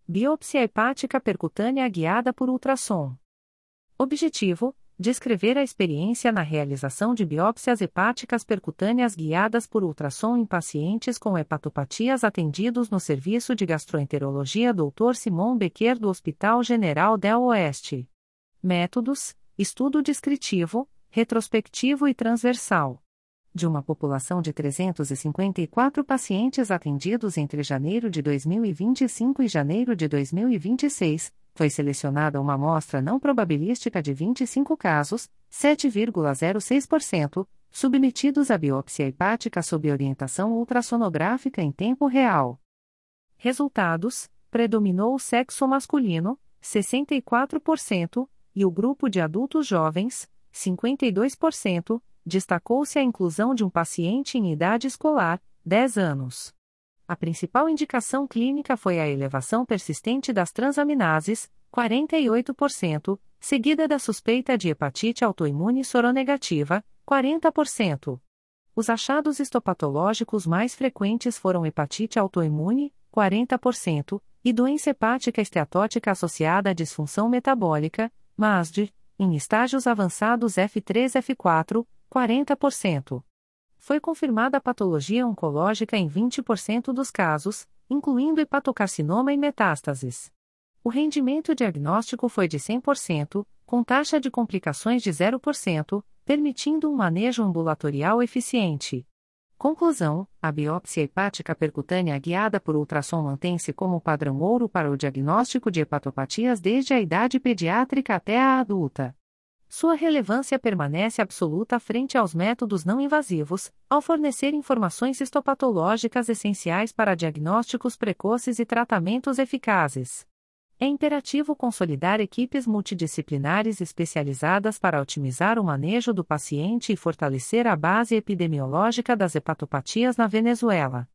Biópsia hepática percutânea guiada por ultrassom. Objetivo: descrever a experiência na realização de biópsias hepáticas percutâneas guiadas por ultrassom em pacientes com hepatopatias atendidos no Serviço de Gastroenterologia Dr. Simon Becker do Hospital General del Oeste. Métodos: estudo descritivo, retrospectivo e transversal. De uma população de 354 pacientes atendidos entre janeiro de 2025 e janeiro de 2026, foi selecionada uma amostra não probabilística de 25 casos, 7,06%, submetidos à biópsia hepática sob orientação ultrassonográfica em tempo real. Resultados: predominou o sexo masculino, 64%, e o grupo de adultos jovens, 52%, destacou-se a inclusão de um paciente em idade escolar, 10 anos. A principal indicação clínica foi a elevação persistente das transaminases, 48%, seguida da suspeita de hepatite autoimune soronegativa, 40%. Os achados histopatológicos mais frequentes foram hepatite autoimune, 40%, e doença hepática esteatótica associada à disfunção metabólica, MASD, em estágios avançados F3 e F4, 40%. Foi confirmada a patologia oncológica em 20% dos casos, incluindo hepatocarcinoma e metástases. O rendimento diagnóstico foi de 100%, com taxa de complicações de 0%, permitindo um manejo ambulatorial eficiente. Conclusão: a biópsia hepática percutânea guiada por ultrassom mantém-se como padrão ouro para o diagnóstico de hepatopatias desde a idade pediátrica até a adulta. Sua relevância permanece absoluta frente aos métodos não invasivos, ao fornecer informações histopatológicas essenciais para diagnósticos precoces e tratamentos eficazes. É imperativo consolidar equipes multidisciplinares especializadas para otimizar o manejo do paciente e fortalecer a base epidemiológica das hepatopatias na Venezuela.